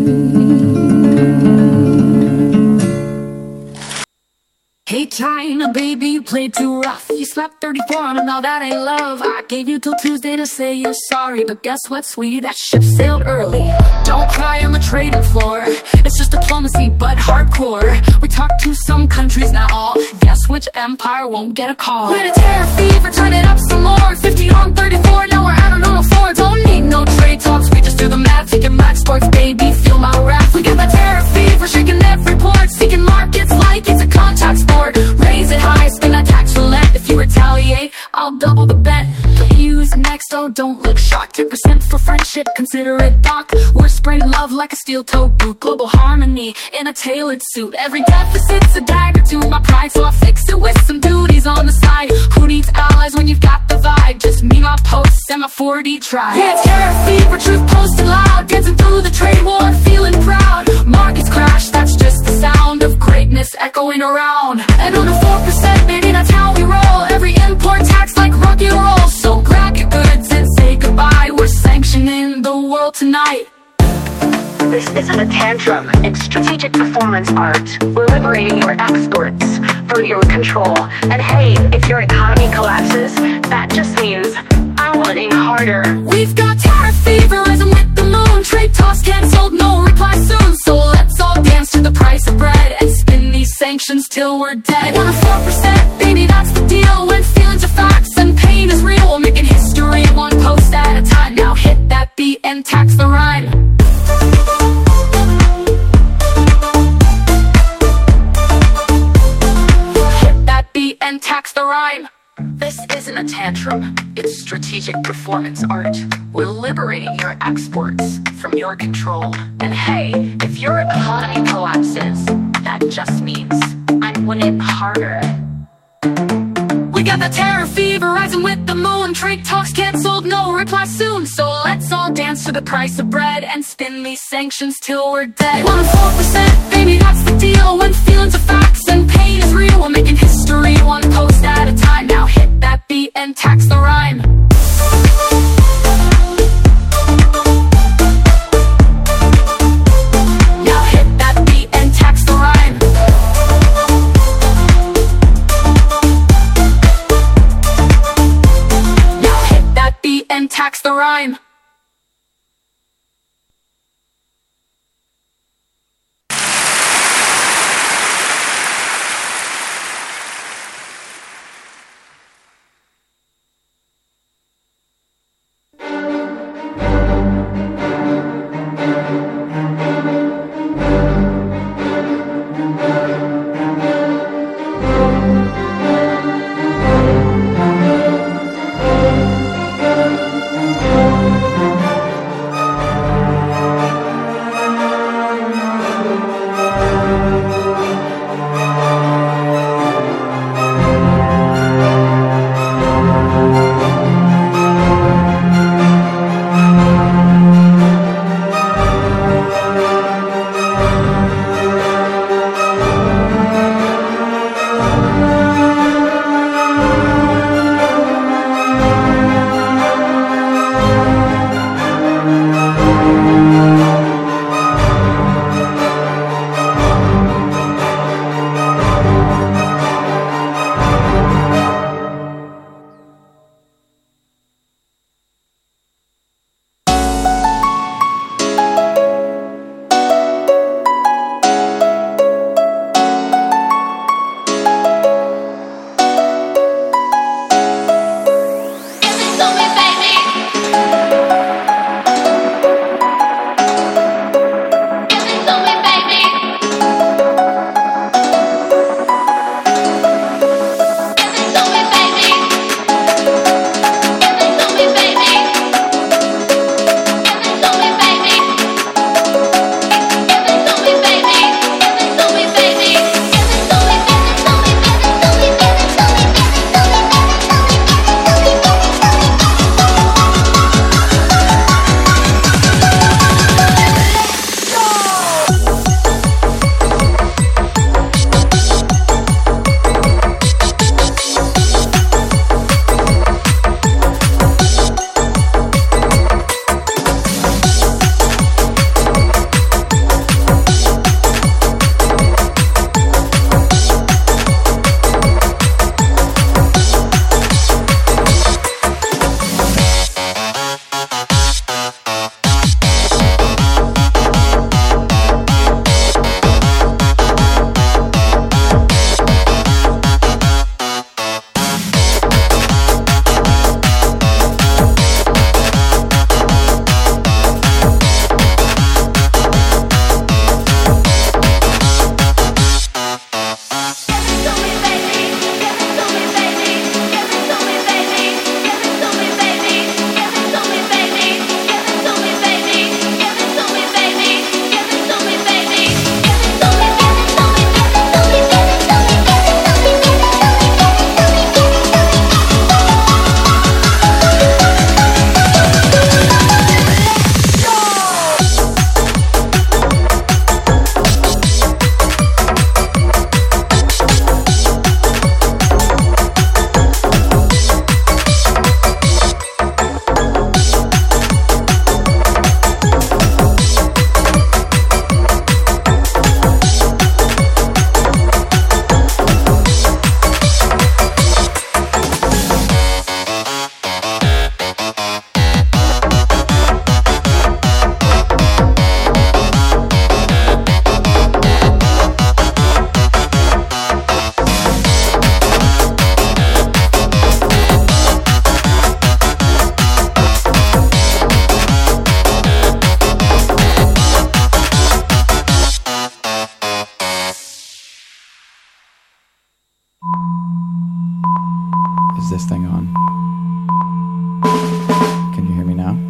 Hey China, baby, you played too rough. You slapped 34 on him, now that ain't love. I gave you till Tuesday to say you're sorry, but guess what, sweetie, that ship sailed early. Don't cry on the trading floor, it's just diplomacy, but hardcore. We talked to some countries, now all guess which empire won't get a call. We're in a terror fever, turn it up some more. 50 on 34, now we're out on 4. Don't need no trade talks, we just do the math. Taking max sports, baby, feel my wrath. We got that terror fever, shaking every port. Seeking markets like it's a contact sport. Raise it high, spin that tax roulette. If you retaliate, I'll double the bet. Use next, oh don't look shocked. 10% for friendship, consider it doc. We're spraying love like a steel-toed boot. Global harmony in a tailored suit. Every deficit's a dagger to my pride, so I fix it with some duties on the side. Who needs allies when you've got the vibe? Just me, my posts, and my 4D tribe. Yeah, it's terror fever, truth posted loud. Dancing through the trade war, feeling proud. Markets crash, that's just the sound of greatness echoing around. And on the 4%, baby, that's how we roll. Every import tax like rock and roll. So grab your goods and say goodbye. We're sanctioning the world tonight. This isn't a tantrum, it's strategic performance art. We're liberating your exports from your control. And hey, if your economy collapses, that just means I'm winning harder. We've got tariff fever rising with the moon. Trade talks cancelled, no reply soon. So let's all dance to the price of bread and spin these sanctions till we're dead. 1 or 4%, baby, that's the deal. When feelings are facts and pain is real, we're making history one post at a time. Now hit that beat and tax the rhyme. And tax the rhyme. This isn't a tantrum, it's strategic performance art. We're liberating your exports from your control. And hey, if your economy collapses, that just means I'm winning harder. We got the terror fever rising with the moon. Trade talks cancelled, no reply soon. So let's all dance to the price of bread and spin these sanctions till we're dead. 1 or 4%, baby, that's the deal. When feelings are facts and pain is real, we're making history one post at a time. Now hit that beat and tax the rhyme. Now hit that beat and tax the rhyme. Now hit that beat and tax the rhyme. this thing on? Can you hear me now?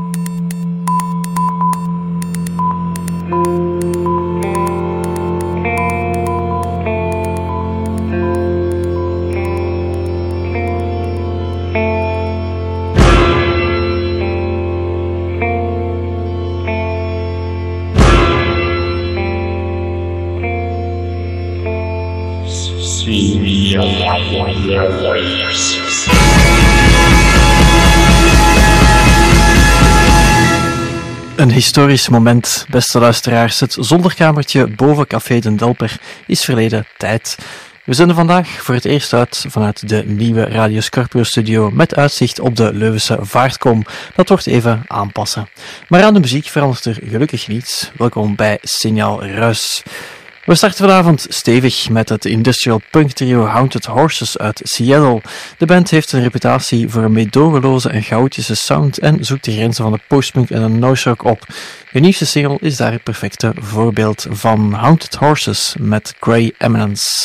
Een historisch moment, beste luisteraars. Het zolderkamertje boven Café Den Delper is verleden tijd. We zenden vandaag voor het eerst uit vanuit de nieuwe Radio Scorpio studio met uitzicht op de Leuvense Vaartkom. Dat wordt even aanpassen. Maar aan de muziek verandert er gelukkig niets. Welkom bij Signaal Ruis. We starten vanavond stevig met het industrial punk trio Haunted Horses uit Seattle. De band heeft een reputatie voor een meedogenloze en chaotische sound en zoekt de grenzen van de postpunk en de noise rock op. Hun nieuwste single is daar het perfecte voorbeeld van. Haunted Horses met Grey Eminence.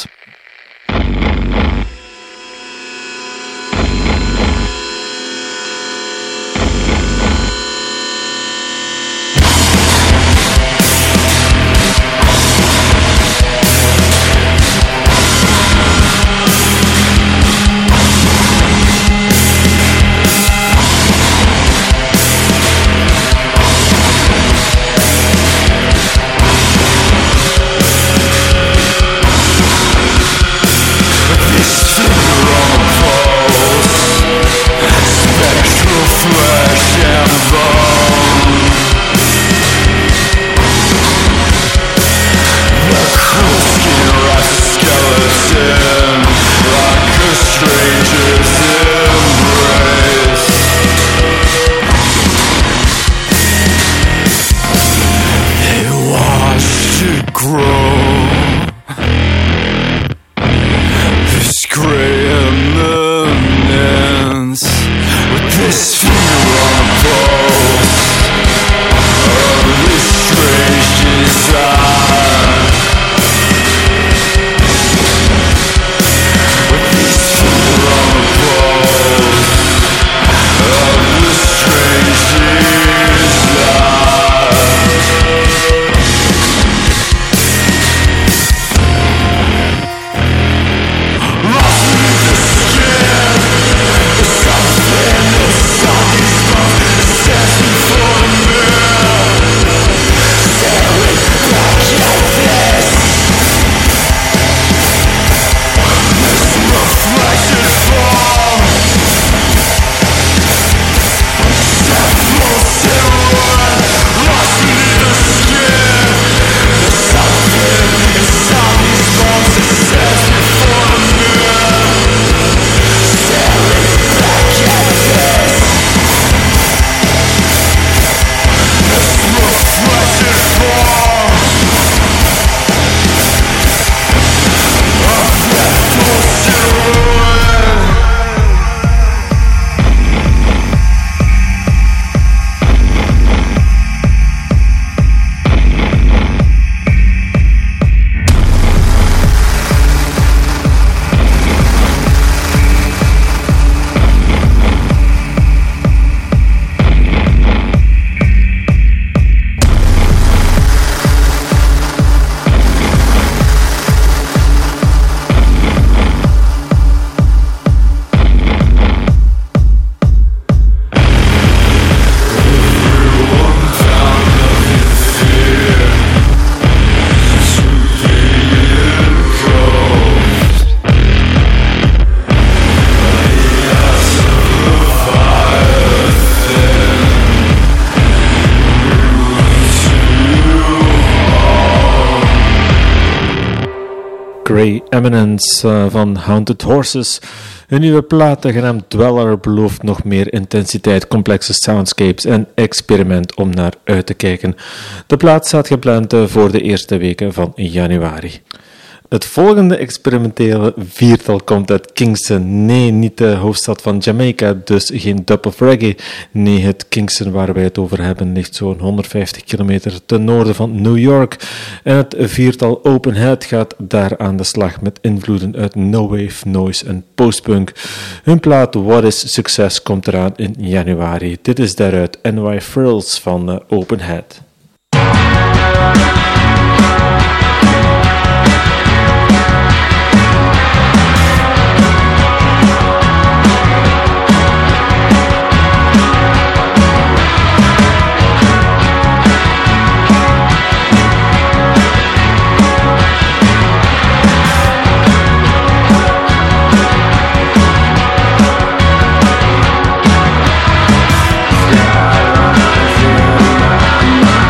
Grey Eminence van Haunted Horses. Hun nieuwe plaat, genaamd Dweller, belooft nog meer intensiteit, complexe soundscapes en experiment om naar uit te kijken. De plaat staat gepland voor de eerste weken van januari. Het volgende experimentele viertal komt uit Kingston. Nee, niet de hoofdstad van Jamaica, dus geen dub of reggae. Nee, het Kingston waar wij het over hebben ligt zo'n 150 kilometer ten noorden van New York. En het viertal Open Head gaat daar aan de slag met invloeden uit no wave, noise en postpunk. Hun plaat What is Success komt eraan in januari. Dit is daaruit NY Frills van Open Head. Sky rising,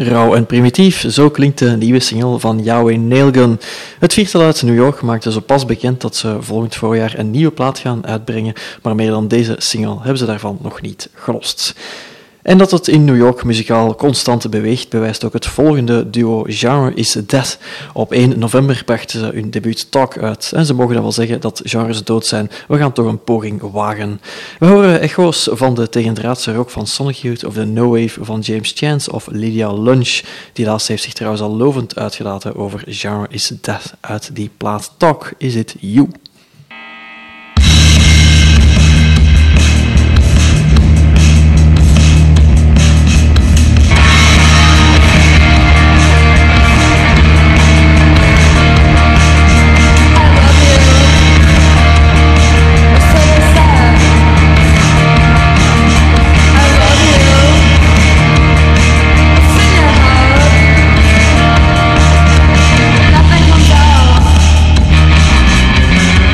Rauw en primitief, zo klinkt de nieuwe single van Yahweh Nailgun. Het viertal uit New York maakte zo pas bekend dat ze volgend voorjaar een nieuwe plaat gaan uitbrengen, maar meer dan deze single hebben ze daarvan nog niet gelost. En dat het in New York muzikaal constant beweegt, bewijst ook het volgende duo Genre is Dead. Op 1 november brachten ze hun debuut Talk uit. En ze mogen dan wel zeggen dat genres dood zijn. We gaan toch een poging wagen. We horen echo's van de tegendraadse rock van Sonic Youth of de No Wave van James Chance of Lydia Lunch. Die laatste heeft zich trouwens al lovend uitgelaten over Genre is Dead uit die plaat Talk Is It You. Nothing comes out.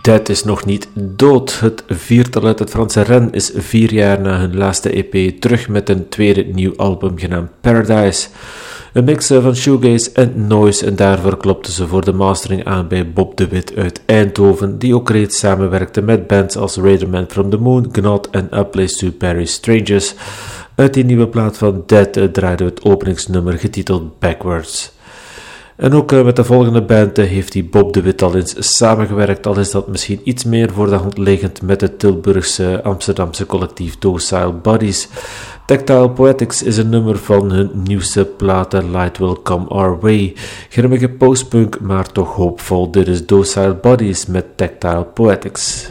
Dead is nog niet dood. Het viertal uit het Franse Rennes is 4 jaar na hun laatste EP terug met een tweede nieuw album genaamd Paradise. Een mix van shoegaze en noise en daarvoor klopten ze voor de mastering aan bij Bob de Wit uit Eindhoven, die ook reeds samenwerkte met bands als Raiderman from the Moon, Gnot en A Place to Bury Strangers. Uit die nieuwe plaat van Dead draaide het openingsnummer getiteld Backwards. En ook met de volgende band heeft hij Bob de Wit al eens samengewerkt, al is dat misschien iets meer voor de hand liggend met het Tilburgse Amsterdamse collectief Docile Bodies. Tactile Poetics is een nummer van hun nieuwste platen Light Will Come Our Way. Grimmige postpunk, maar toch hoopvol. Dit is Docile Bodies met Tactile Poetics.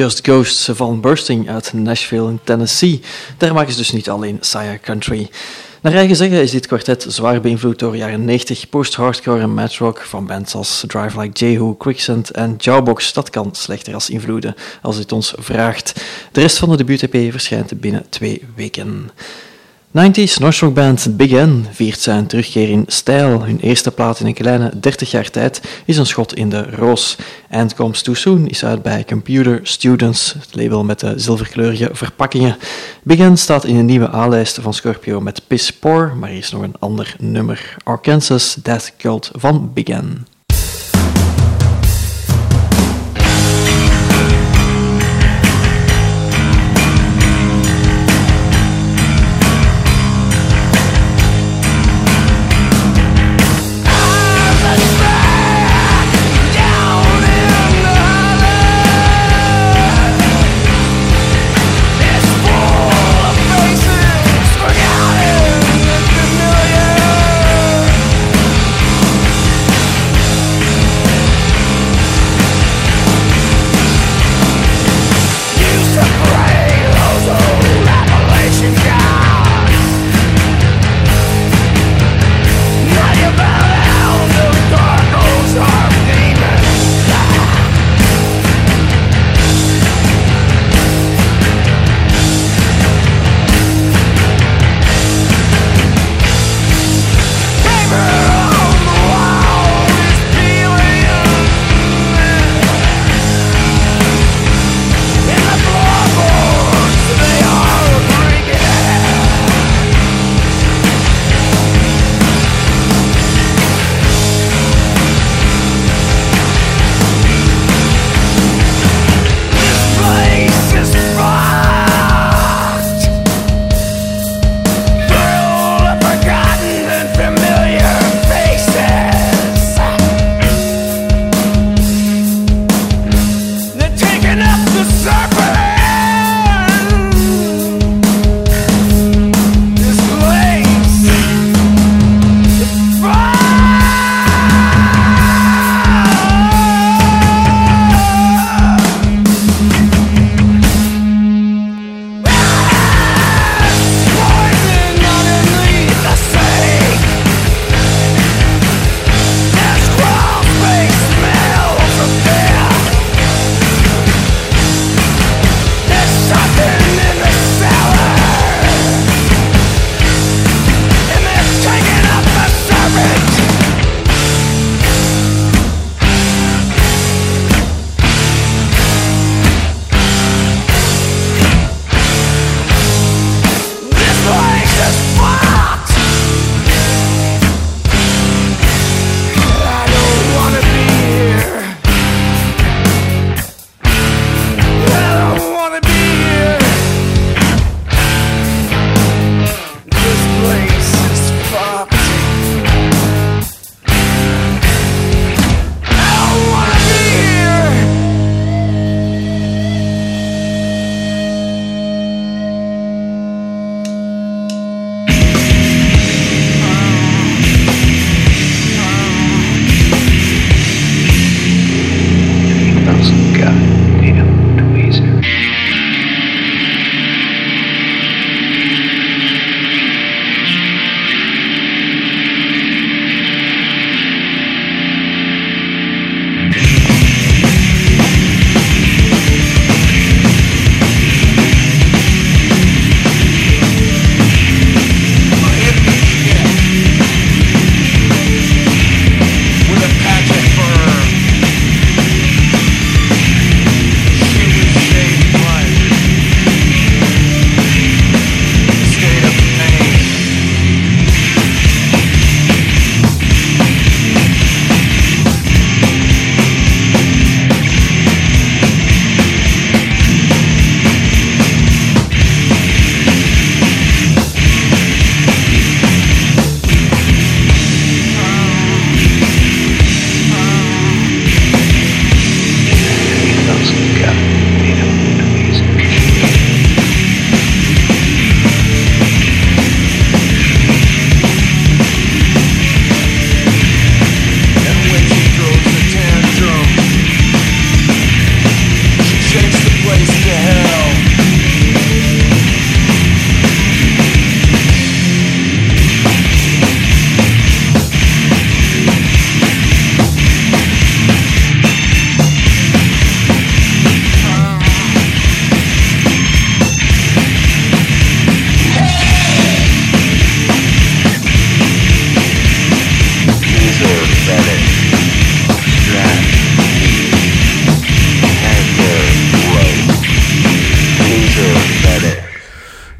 Just Ghosts van Bursting uit Nashville in Tennessee. Daar maken ze dus niet alleen saaie country. Naar eigen zeggen is dit kwartet zwaar beïnvloed door jaren 90 post-hardcore en mathrock van bands als Drive Like Jehu, Quicksand en Jawbox. Dat kan slechter als invloeden, als dit ons vraagt. De rest van de debuut-EP verschijnt binnen 2 weken. 90s Northrock band Big N viert zijn terugkeer in stijl. Hun eerste plaat in een kleine 30 jaar tijd is een schot in de roos. And Comes Too Soon is uit bij Computer Students, het label met de zilverkleurige verpakkingen. Big N staat in een nieuwe A-lijst van Scorpio met Piss Poor, maar hier is nog een ander nummer. Arkansas Death Cult van Big N.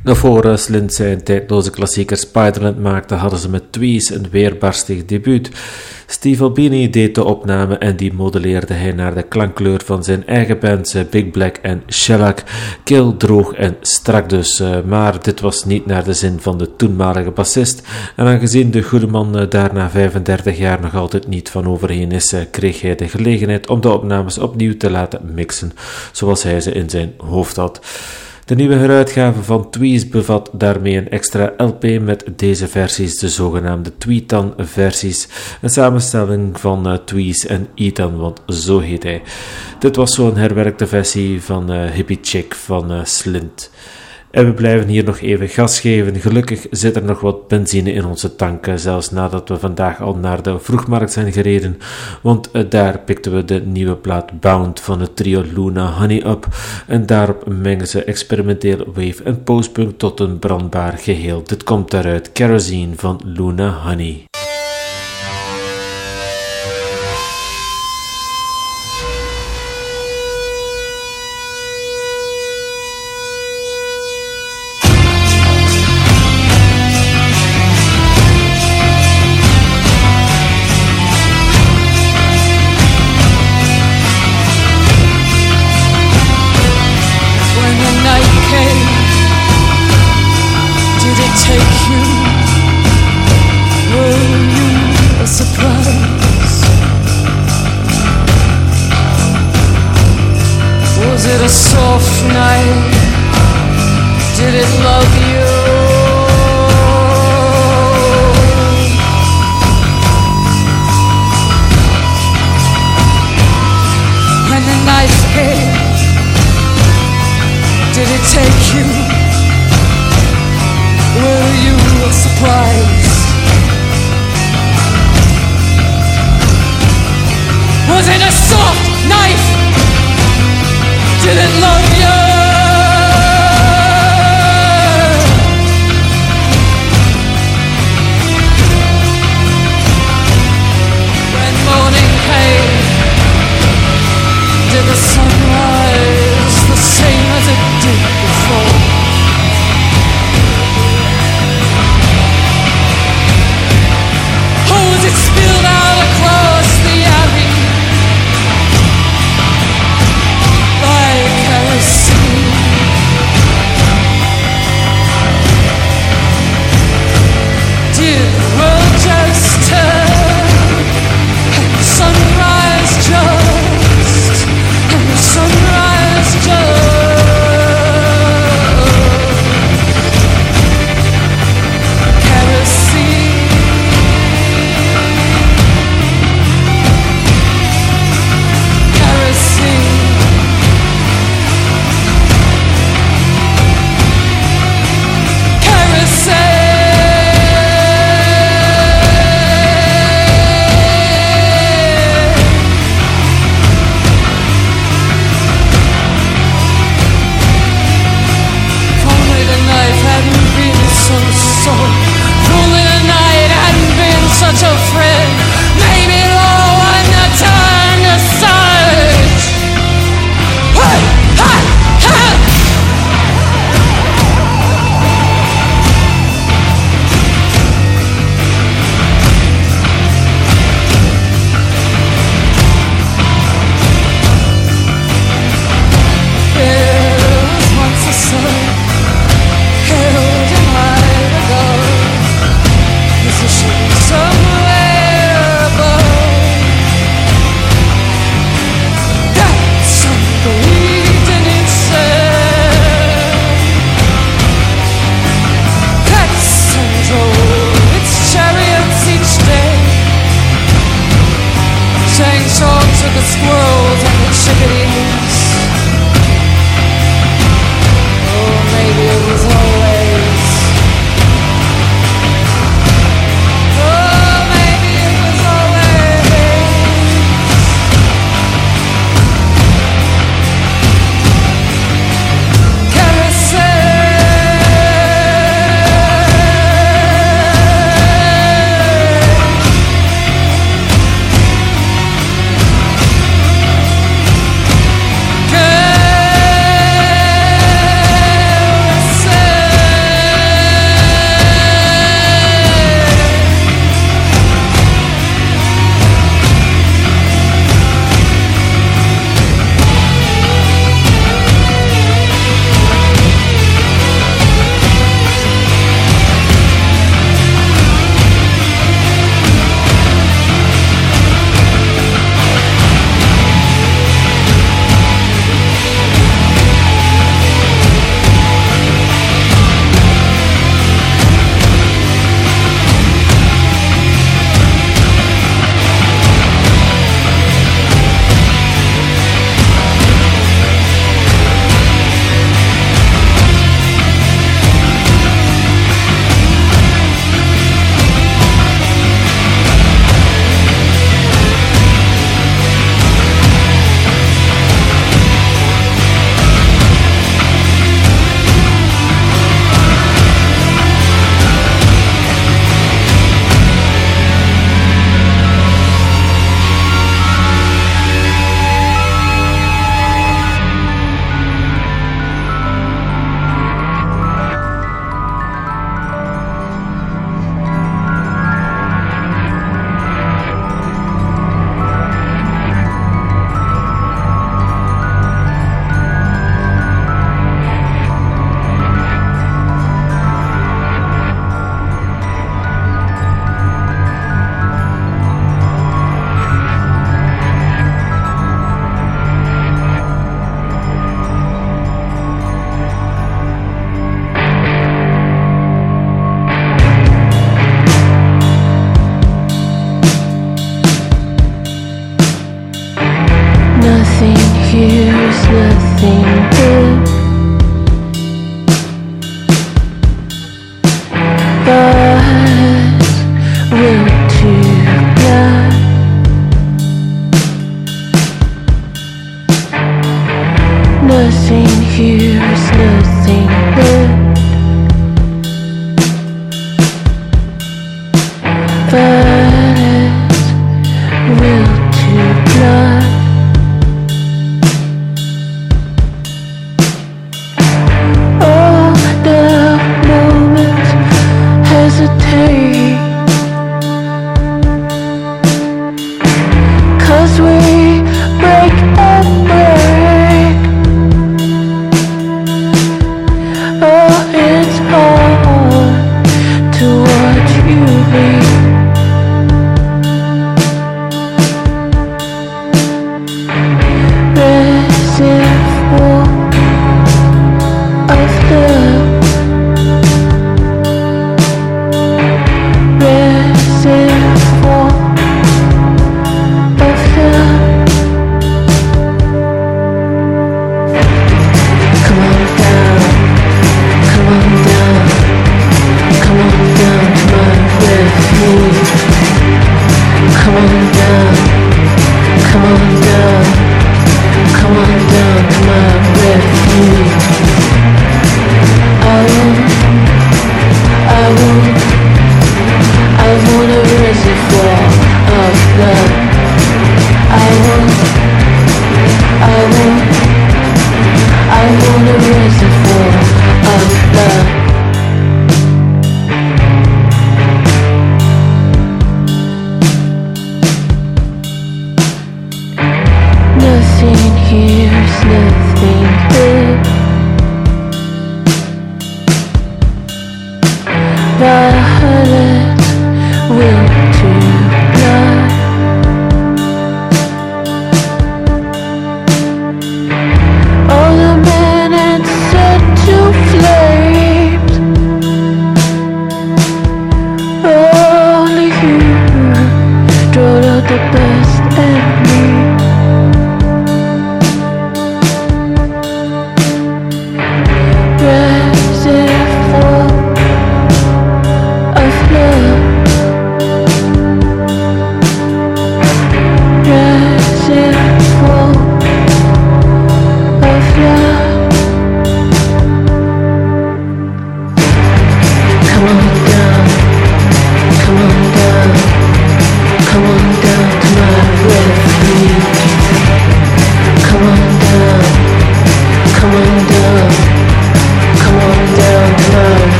Nog voor Slint zijn tijdloze klassieker Spiderland maakte, hadden ze met Tweez een weerbarstig debuut. Steve Albini deed de opname en die modelleerde hij naar de klankkleur van zijn eigen bands Big Black en Shellac. Kil, droog en strak dus, maar dit was niet naar de zin van de toenmalige bassist. En aangezien de goede man daar na 35 jaar nog altijd niet van overheen is, kreeg hij de gelegenheid om de opnames opnieuw te laten mixen, zoals hij ze in zijn hoofd had. De nieuwe heruitgave van Tweez bevat daarmee een extra LP met deze versies, de zogenaamde Tweetan-versies, een samenstelling van Tweez en Ethan, want zo heet hij. Dit was zo'n herwerkte versie van Hippie Chick van Slint. En we blijven hier nog even gas geven. Gelukkig zit er nog wat benzine in onze tanken, zelfs nadat we vandaag al naar de vroegmarkt zijn gereden, want daar pikten we de nieuwe plaat Bound van het trio Luna Honey up, en daarop mengen ze experimenteel wave en postpunk tot een brandbaar geheel. Dit komt daaruit Kerosene van Luna Honey.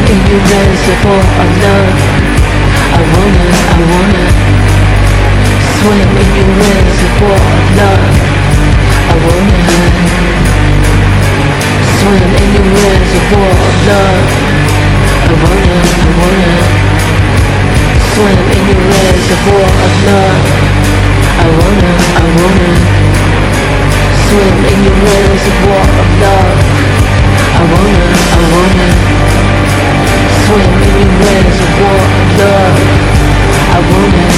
in your reservoir of love. I wanna swim in your reservoir of love. I wanna swim in your reservoir of love. I wanna swim in your reservoir of love. I wanna swim in your reservoir of love. I wanna swim in your reservoir of love. I wanna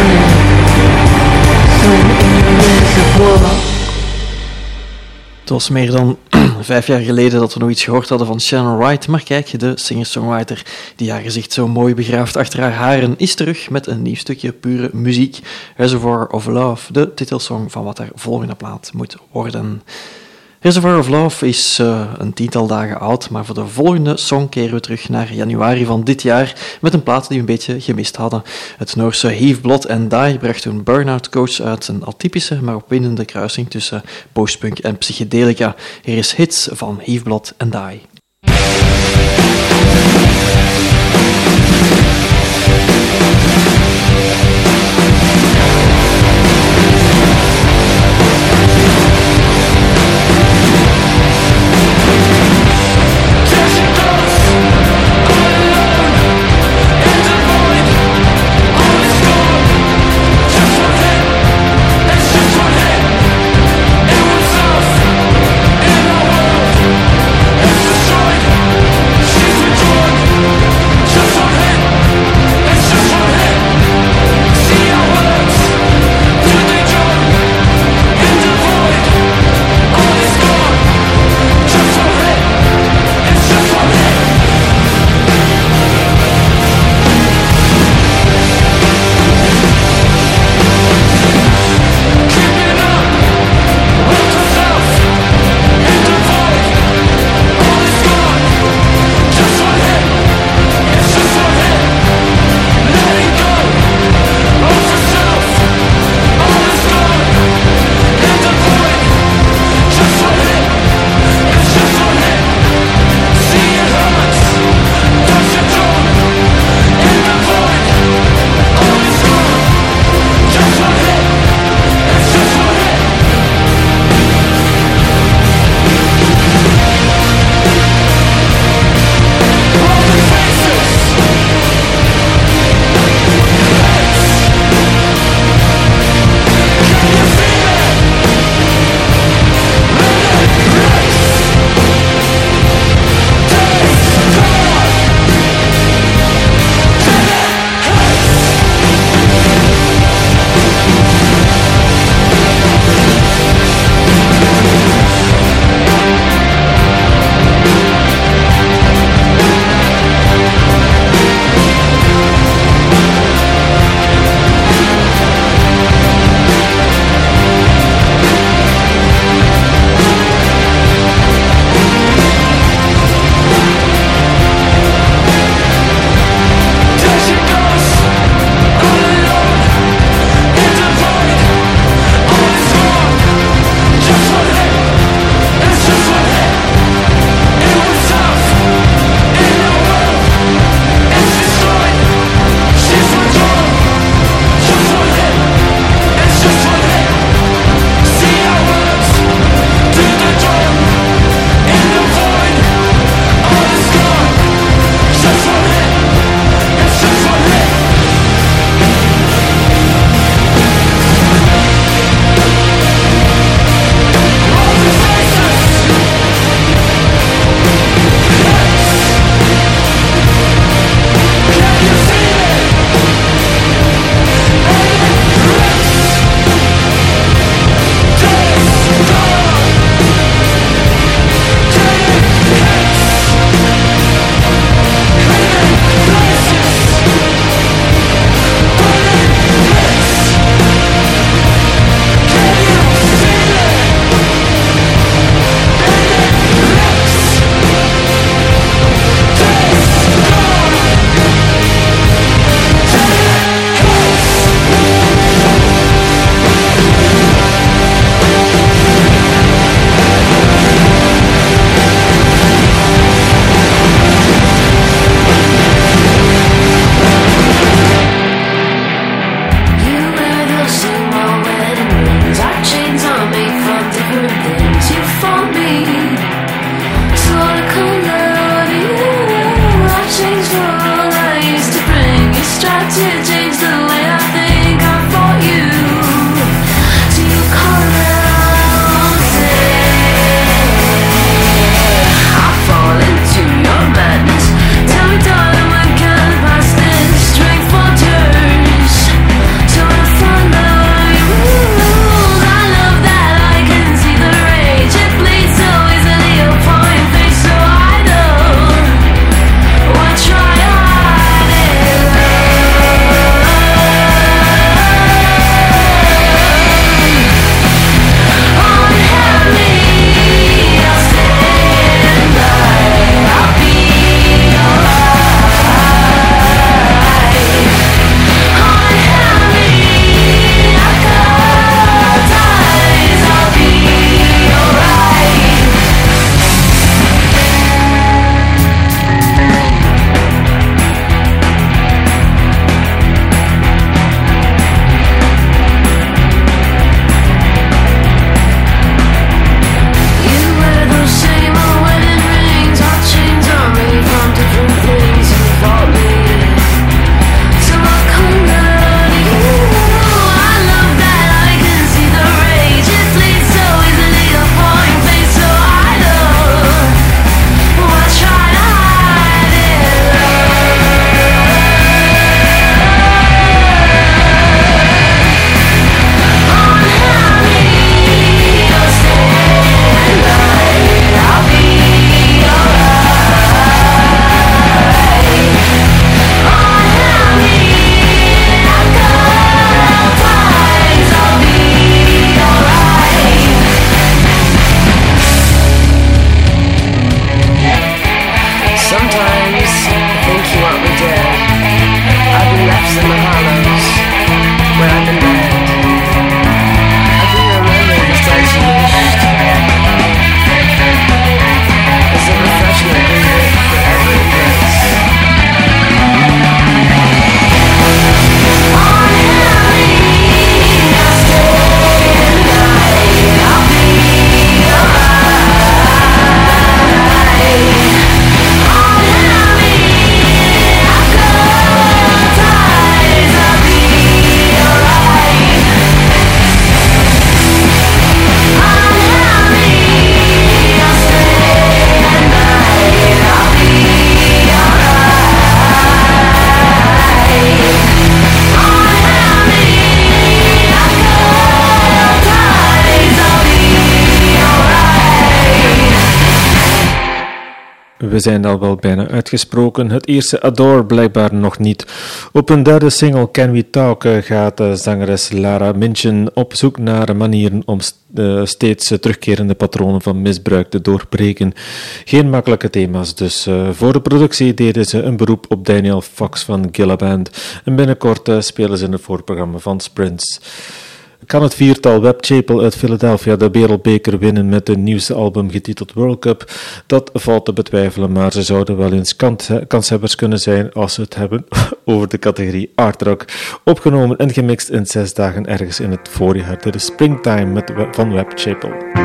swim in your reservoir. Het was meer dan 5 jaar geleden dat we nog iets gehoord hadden van Shannon Wright, maar kijk, de singer-songwriter die haar gezicht zo mooi begraaft achter haar haren is terug met een nieuw stukje pure muziek. Reservoir of Love, de titelsong van wat haar volgende plaat moet worden. Reservoir of Love is een 10-tal dagen oud, maar voor de volgende song keren we terug naar januari van dit jaar met een plaat die we een beetje gemist hadden. Het Noorse Heave Blood and Die bracht toen Burnout Coach uit, een atypische maar opwindende kruising tussen postpunk en psychedelica. Hier is Hits van Heave Blood and Die. It's We zijn al wel bijna uitgesproken. Het eerste Adore blijkbaar nog niet. Op hun derde single Can We Talk gaat zangeres Lara Minchin op zoek naar manieren om steeds terugkerende patronen van misbruik te doorbreken. Geen makkelijke thema's dus. Voor de productie deden ze een beroep op Daniel Fox van Gilla Band. En binnenkort spelen ze in het voorprogramma van Sprints. Kan het viertal Web Chapel uit Philadelphia de wereldbeker winnen met hun nieuwste album getiteld World Cup? Dat valt te betwijfelen, maar ze zouden wel eens kanshebbers kunnen zijn als ze het hebben over de categorie art rock. Opgenomen en gemixt in 6 dagen ergens in het voorjaar. Dit is Springtime van Web Chapel.